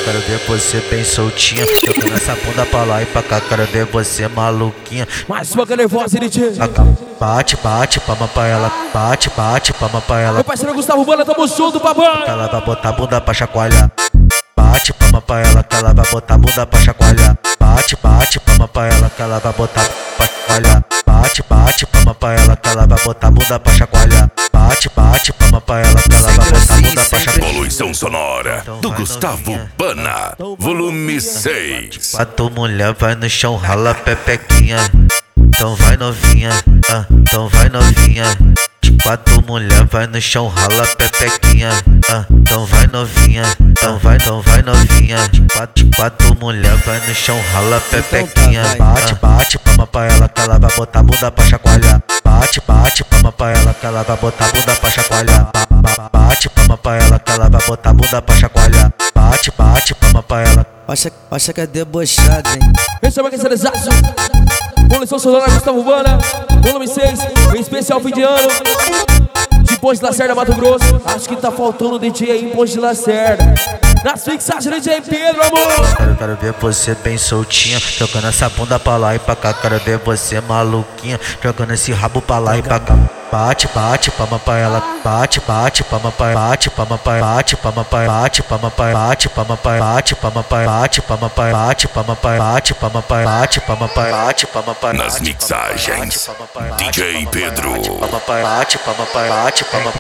Quero ver você bem soltinha, jogando essa bunda pra lá e pra cá. Quero ver você maluquinha. Mais uma nervosa, DJ. Bate, bate, palma pra ela. Bate, bate, palma pra ela. Meu parceiro Gustavo Bana, tamo junto, papai. Ela vai botar a bunda pra chacoalhar. Bate, palma pra ela, que ela vai botar a bunda pra chacoalhar. Bate, bate, palma pra ela, que ela vai botar pra chacoalhar. Bate, bate, palma pra ela, que ela vai botar a bunda pra chacoalhar. Bate, bate, palma pra ela, que ela vai botar a bunda pra chacoalhar. Poluição sonora do Gustavo Bana, volume 6. Quatro mulher vai no chão, rala pepequinha. Então vai novinha, então vai novinha. Quatro mulher vai no chão, rala pepequinha. Então vai novinha, então vai novinha. Quatro mulher vai no chão, rala pepequinha. Bate, bate, palma pra ela, que ela vai botar a bunda pra chacoalhar. Bate, bate, palma pra ela, que ela vai botar a bunda pra chacoalhar. Bate, palma pra ela, que ela vai botar a bunda pra chacoalhar. Bate, bate, palma pra ela. Acha que é debochada, hein? Esse é o Maquecerezaço. Poluição sonora Gustavo Bana, volume 6, em especial fim de ano. De Ponte de Lacerda, Mato Grosso. Acho que tá faltando DJ aí em Ponte de Lacerda. Nas fixagens, DJ Pedro, amor. Quero ver você bem soltinha, jogando essa bunda pra lá e pra cá. Quero ver você maluquinha, jogando esse rabo pra lá e pra cá. Bate, bate, palma pra ela. Bate, bate, palma pra ela. Bate, palma pra ela. Bate, palma pra ela. Bate, palma pra ela. Bate, palma pra ela. Bate, palma pra ela. Bate, palma pra ela. Bate, palma pra ela. Bate, palma pra ela. Bate, palma pra ela. Bate, palma pra ela. Nas mixagens, DJ Pedro. Bate, palma pra ela. Bate, palma pra ela. Bate, palma pra ela. Bate, palma